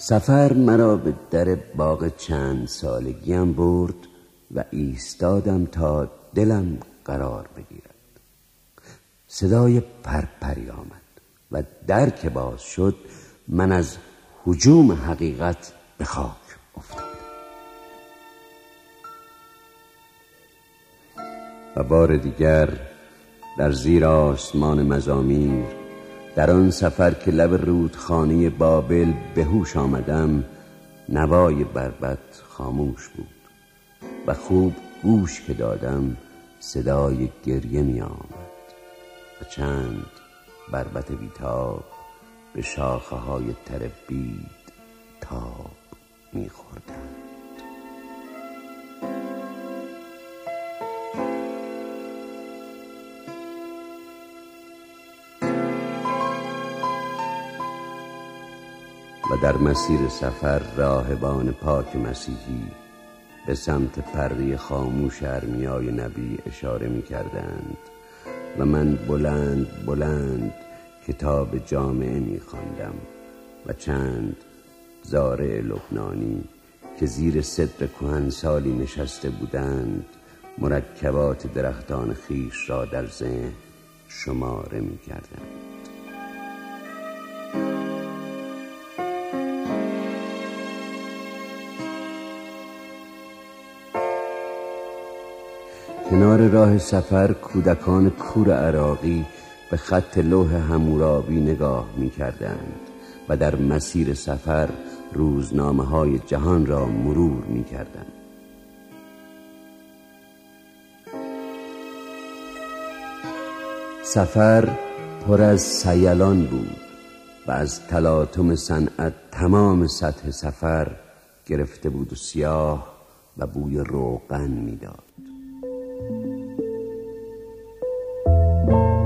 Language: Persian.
سفر مرا به در باغ چند سالگیم برد و ایستادم تا دلم قرار بگیرد. صدای پرپری آمد و در که باز شد من از هجوم حقیقت به خاک افتادم. و بار دیگر در زیر آسمان مزامیر، در آن سفر که لب رودخانه بابل به هوش آمدم، نوای بربط خاموش بود و خوب گوش که دادم صدای گریه می آمد و چند بربط بیتاب به شاخه های تر بید تاب می خوردند. و در مسیر سفر راهبان پاک مسیحی به سمت پرده خاموش ارمیای نبی اشاره می کردند و من بلند بلند کتاب جامعه می خواندم و چند زارع لبنانی که زیر صدر کهنسالی نشسته بودند مرکبات درختان خیش را در ذهن شماره می کردند. کنار راه سفر کودکان کور عراقی به خط لوح حمورابی نگاه می کردند و در مسیر سفر روزنامه های جهان را مرور می کردند. سفر پر از سیلان بود و از تلاطم صنعت تمام سطح سفر گرفته بود و سیاه و بوی روغن می داد.